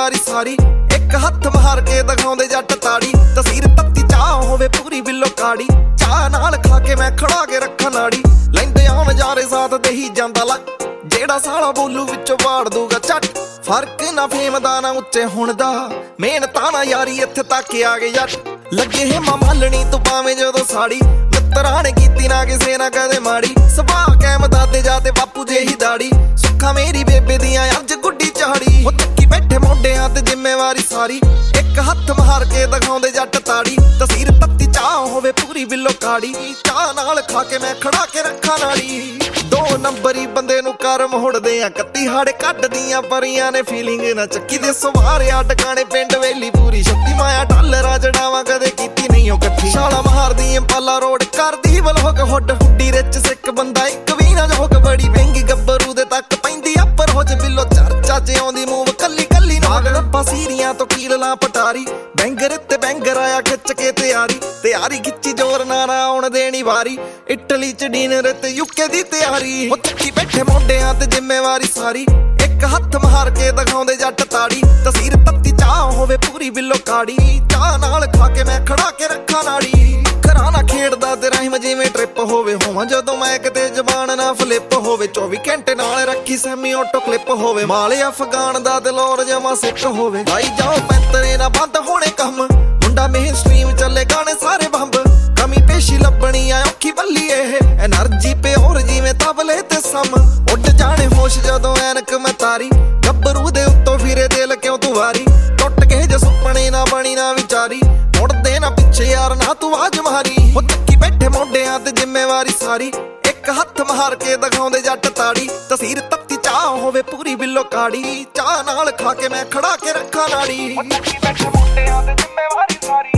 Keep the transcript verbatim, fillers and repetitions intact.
ਜ਼ਿੰਮੇਵਾਰੀ ਸਾਰੀ। ਇੱਕ ਹੱਥ ਮਾਰ ਕੇ ਦਿਖਾਉਂਦੇ ਜੱਟ ਤਾੜੀ, ਤਸੀਰ ਤੱਤੀ ਚਾਹ ਹੋਵੇ ਪੂਰੀ ਬਿੱਲੋ ਕਾੜੀ। ਚਾਹ ਨਾਲ ਖਾ ਕੇ ਮੈਂ ਖੜਾ ਕੇ ਰੱਖਾਂ ਨਾੜੀ, ਲੈਂਦੇ ਆ ਨਜ਼ਾਰੇ ਸਾਥ ਦੇ ਹੀ ਜਾਂਦਾ ਲੱਕ। ਜਿਹੜਾ ਸਾਲਾ ਬੋਲੂ ਵਿੱਚੋਂ ਵਾੜ ਦੂਗਾ ਝੱਟ, ਫਰਕ ਨਾ ਫੇਮ ਦਾ ਨਾ ਉੱਚੇ ਹੁਣ ਦਾ, ਮਿਹਨਤਾਂ ਨਾ ਯਾਰੀ ਇੱਥੇ ਤੱਕ ਆ ਗਏ ਜੱਟ। ਲੱਗੇ ਹੇਮਾ ਮਾਲਣੀ ਤੂੰ ਪਾਵੇਂ ਜਦੋਂ ਸਾੜੀ, ਮਿੱਤਰਾਂ ਨੇ ਕੀਤੀ ਨਾ ਕਿਸੇ ਨਾ ਕਦੇ ਮਾੜੀ। ਸੁਭਾਅ ਕੈਮ ਦਾਦੇ ਜਾ ਤੇ ਬਾਪੂ ਜਿਹੀ ਦਾੜੀ, ਸੁੱਖਾਂ ਮੇਰੀ ਬੇਬੇ ਦੀਆਂ ਅੱਜ ਗੁੱਡੀ ਚਾੜੀ। ਉਹ ਚੱਕੀ ਬੈਠੇ ਮੋਢਿਆਂ ਤੇ ਜ਼ਿੰਮੇਵਾਰੀ ਸਾਰੀ, ਇੱਕ ਹੱਥ ਮਾਰ ਕੇ ਦਿਖਾਉਂਦੇ ਜੱਟ ਤਾੜੀ। ਤਸੀਰ ਤੱਤੀ ਚਾਹ ਹੋਵੇ ਪੂਰੀ ਬਿੱਲੋ ਕਾੜੀ, ਚਾਹ ਨਾਲ ਖਾ ਕੇ ਮੈਂ ਖੜਾ ਕੇ ਰੱਖਾਂ ਨਾੜੀ। ਦੋ ਨੰਬਰੀ ਬੰਦੇ ਨੂੰ ਕਰ ਮੋੜਦੇ ਆ, ਕੱਤੀ ਹਾੜੇ ਕੱਢਦੀਆਂ ਪਰੀਆਂ ਨੇ ਫੀਲਿੰਗ ਨਾ ਚੱਕੀ ਦੇ ਸਵਾਰਿਆ। ਟਿਕਾਣੇ ਪਿੰਡ ਵੇਲੀ ਪੂਰੀ ਸ਼ਕਤੀ ਮਾਇਆ, ਡਾਲਰਾਂ ਜੜਾਵਾਂ ਕਦੇ ਕੀਤੀ ਨਹੀਂ ਉਹ ਇਕੱਠੀ। ਛਾਲਾ ਮਾਰਦੀ ਇੰਪਾਲਾ ਰੋਡ ਕਰਦੀ block hood, hoodie rich sick ਬੰਦਾ ਇੱਕ ਵੀ ਨਾ ਜੋਕ। ਬੜੀ ਮਹਿੰਗੀ ਗੱਭਰੂ ਦੇ ਤੱਕ ਪੈਂਦੀ ਅੱਪਰ ਹੋ ਜੇ ਬਿੱਲੋ, ਚਰਚਾ ਚ ਆਉਂਦੀ ਮੂਵ ਕੱਲੀ ਕੱਲੀ ਨਾਗ। ਰੱਪਾ ਸੀਰੀਆਂ ਤੋਂ ਕੀਲ ਲਾ ਪਟਾਰੀ, ਬੈਂਗਰ ਤੇ ਬੈਂਗਰ ਆਇਆ ਖਿੱਚ ਕੇ ਤਿਆਰੀ। ਤਿਆਰੀ ਖਿੱਚੀ ਜ਼ੋਰ ਨਾ ਨਾ ਆਉਣ ਦੇਣੀ ਵਾਰੀ, ਇਟਲੀ ਚ ਡਿਨਰ ਤੇ ਯੂਕੇ ਦੀ ਤਿਆਰੀ। ਉਹ ਚੱਕੀ ਬੈਠੇ ਮੋਢਿਆਂ ਤੇ ਜ਼ਿੰਮੇਵਾਰੀ ਸਾਰੀ, ਇੱਕ ਹੱਥ ਮਾਰ ਕੇ ਦਿਖਾਉਂਦੇ ਜੱਟ ਤਾੜੀ। ਤਸੀਰ ਤੱਤੀ ਚਾਹ ਹੋਵੇ ਪੂਰੀ ਬਿੱਲੋ ਕਾੜੀ, ਚਾਹ ਨਾਲ ਖਾ ਕੇ ਮੈਂ ਖੜਾ ਕੇ ਰੱਖਾਂ ਨਾੜੀ। ਘਰਾਂ ਨਾ ਖੇਡਦਾ ਤੇ ਰਹਿਮ ਜਿਵੇਂ ਟ੍ਰਿਪ ਹੋਵੇ, ਹੋਵਾਂ ਜਦੋਂ ਮੈਂ ਕਿਤੇ ਜ਼ਬਾਨ ਨਾ ਫਲਿੱਪ ਹੋਵੇ। ਚੌਵੀ ਘੰਟੇ ਨਾਲ ਰੱਖੀ ਸੈਮੀ ਆਟੋ ਕਲਿੱਪ ਹੋਵੇ, ਮਾਲੇ ਅਫਗਾਨ ਦਾ ਦਿਲੋਰ ਜਮਾ ਸਿੱਖ ਹੋਵੇ। ਲਾਈ ਜਾਓ ਪੈਂਤਰੇ ਨਾ ਬੰਦ ਹੋਣੇ ਕੰਮ, ਮੁੰਡਾ ਮੇਨ ਸਟ੍ਰੀਮ ਚੱਲੇ ਗਾਣੇ ਸਾਰੇ ਬੰਬ। ਕਮੀ ਪੇਸ਼ੀ ਲੱਭਣੀ ਆ ਔਖੀ ਬੱਲੀ, ਇਹ ਐਨਰਜੀ ਪਿਓਰ ਜਿਵੇਂ ਤਬਲੇ ਤੇ ਸਮ। ਉੱਡ ਜਾਣੇ ਹੋਸ਼ ਜਦੋਂ ਐਨਕ ਮੈਂ ਤਾਰੀ, ਗੱਭਰੂ ਦੇ ਉੱਤੋਂ ਫਿਰੇ ਦਿਲ ਕਿਉਂ ਤੂੰ ਵਾਰੀ। ਟੁੱਟ ਕੇ ਜੇ ਸੁਪਨੇ ਨਾ ਬਣੀ ਨਾ ਵਿਚਾਰੀ, ਮੁੜਦੇ ਨਾ ਪਿੱਛੇ ਯਾਰ ਨਾ ਤੂੰ ਆਜ ਮਾਰੀ। ਉਹ ਚੱਕੀ ਬੈਠੇ ਮੋਢਿਆਂ ਤੇ ਜ਼ਿੰਮੇਵਾਰੀ ਸਾਰੀ, ਇੱਕ ਹੱਥ ਮਾਰ ਕੇ ਦਿਖਾਉਂਦੇ ਜੱਟ ਤਾੜੀ। ਤਸੀਰ ਤੱਤੀ ਚਾਹ ਹੋਵੇ ਪੂਰੀ ਬਿੱਲੋ ਕਾੜੀ, ਚਾਹ ਨਾਲ ਖਾ ਕੇ ਮੈਂ ਖੜਾ ਕੇ ਰੱਖਾਂ ਨਾੜੀ। ਉਹ ਚੱਕੀ ਬੈਠੇ ਮੋਢਿਆਂ ਤੇ ਜ਼ਿੰਮੇਵਾਰੀ ਸਾਰੀ।